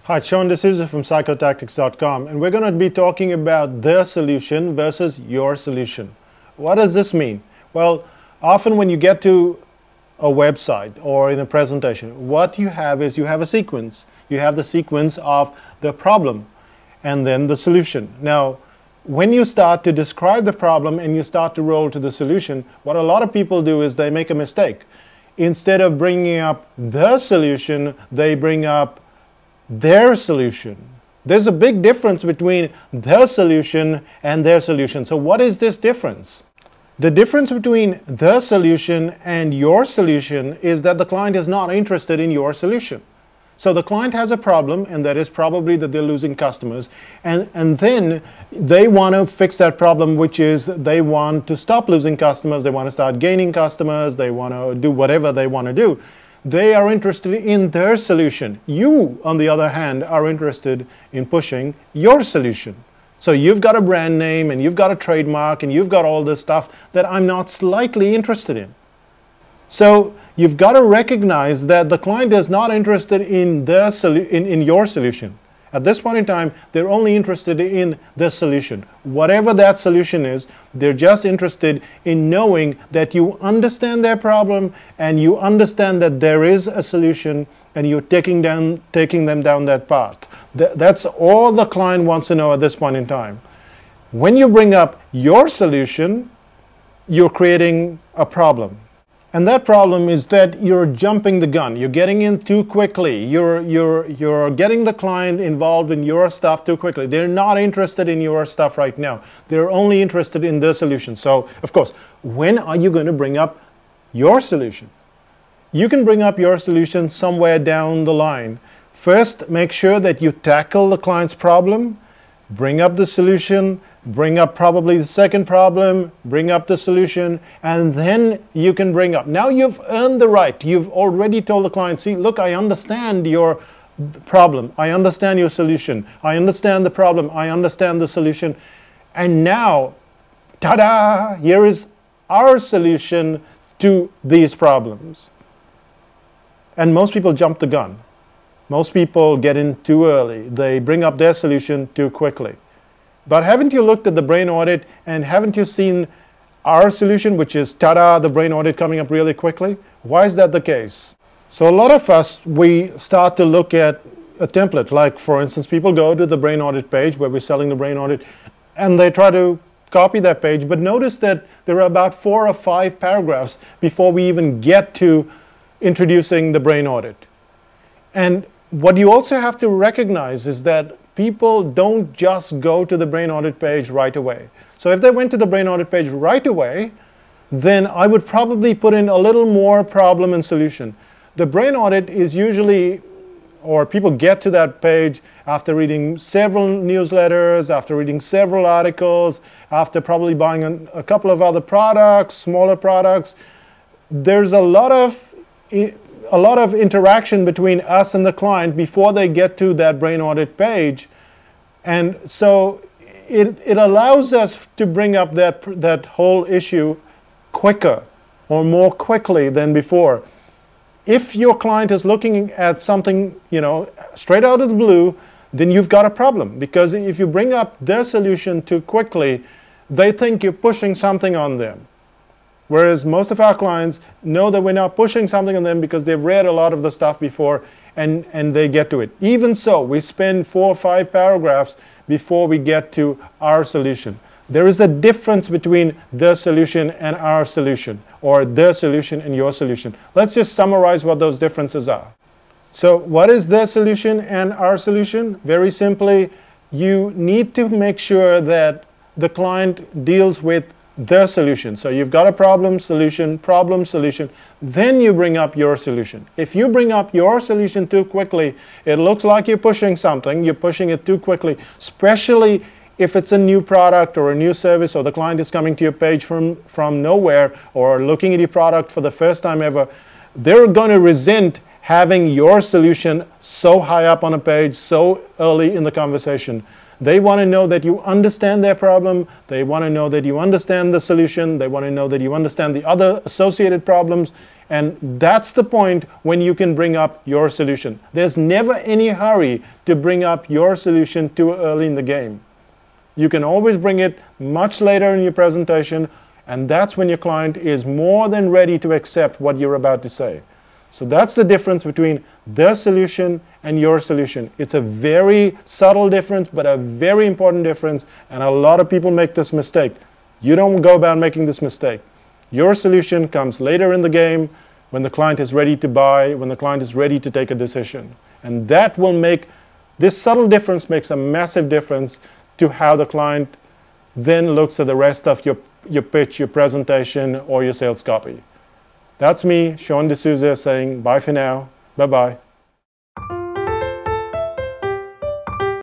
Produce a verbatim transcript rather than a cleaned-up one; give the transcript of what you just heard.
Hi, it's Sean D'Souza from Psychotactics dot com, and we're going to be talking about their solution versus your solution. What does this mean? Well, often when you get to a website or in a presentation, what you have is you have a sequence. You have the sequence of the problem and then the solution. Now, when you start to describe the problem and you start to roll to the solution, what a lot of people do is they make a mistake. Instead of bringing up the solution, they bring up their solution. There's a big difference between their solution and their solution. So what is this difference? The difference between the solution and your solution is that the client is not interested in your solution. So the client has a problem, and that is probably that they're losing customers, and, and then they want to fix that problem, which is they want to stop losing customers, they want to start gaining customers, they want to do whatever they want to do. They are interested in their solution. You, on the other hand, are interested in pushing your solution. So you've got a brand name and you've got a trademark and you've got all this stuff that I'm not slightly interested in. So you've got to recognize that the client is not interested in, their solu- in, in your solution. At this point in time, they're only interested in the solution. Whatever that solution is, they're just interested in knowing that you understand their problem and you understand that there is a solution and you're taking, down, taking them down that path. Th- that's all the client wants to know at this point in time. When you bring up your solution, you're creating a problem. And that problem is that you're jumping the gun. You're getting in too quickly. You're, you're, you're getting the client involved in your stuff too quickly. They're not interested in your stuff right now. They're only interested in their solution. So, of course, when are you going to bring up your solution? You can bring up your solution somewhere down the line. First, make sure that you tackle the client's problem, bring up the solution, bring up probably the second problem, bring up the solution, and then you can bring up. Now you've earned the right. You've already told the client, see, look, I understand your problem. I understand your solution. I understand the problem. I understand the solution. And now, ta-da, here is our solution to these problems. And most people jump the gun. Most people get in too early. They bring up their solution too quickly. But haven't you looked at the brain audit and haven't you seen our solution, which is, ta-da, the brain audit coming up really quickly? Why is that the case? So a lot of us, we start to look at a template. Like, for instance, people go to the brain audit page where we're selling the brain audit and they try to copy that page. But notice that there are about four or five paragraphs before we even get to introducing the brain audit. And what you also have to recognize is that people don't just go to the brain audit page right away. So if they went to the brain audit page right away, then I would probably put in a little more problem and solution. The brain audit is usually, or people get to that page after reading several newsletters, after reading several articles, after probably buying a, a couple of other products, smaller products. There's a lot of a lot of interaction between us and the client before they get to that brain audit page. And so it, it allows us to bring up that, that whole issue quicker or more quickly than before. If your client is looking at something, you know, straight out of the blue, then you've got a problem. Because if you bring up their solution too quickly, they think you're pushing something on them. Whereas most of our clients know that we're not pushing something on them because they've read a lot of the stuff before and, and they get to it. Even so, we spend four or five paragraphs before we get to our solution. There is a difference between the solution and our solution, or the solution and your solution. Let's just summarize what those differences are. So what is the solution and our solution? Very simply, you need to make sure that the client deals with the solution. So you've got a problem, solution, problem, solution. Then you bring up your solution. If you bring up your solution too quickly, it looks like you're pushing something. You're pushing it too quickly, especially if it's a new product or a new service, or the client is coming to your page from, from nowhere or looking at your product for the first time ever. They're going to resent having your solution so high up on a page so early in the conversation. They want to know that you understand their problem. They want to know that you understand the solution. They want to know that you understand the other associated problems. And that's the point when you can bring up your solution. There's never any hurry to bring up your solution too early in the game. You can always bring it much later in your presentation, and that's when your client is more than ready to accept what you're about to say. So that's the difference between their solution and your solution. It's a very subtle difference, but a very important difference, and a lot of people make this mistake. You don't go about making this mistake. Your solution comes later in the game when the client is ready to buy, when the client is ready to take a decision. And that will make, this subtle difference makes a massive difference to how the client then looks at the rest of your, your pitch, your presentation, or your sales copy. That's me, Sean D'Souza, saying bye for now. Bye-bye.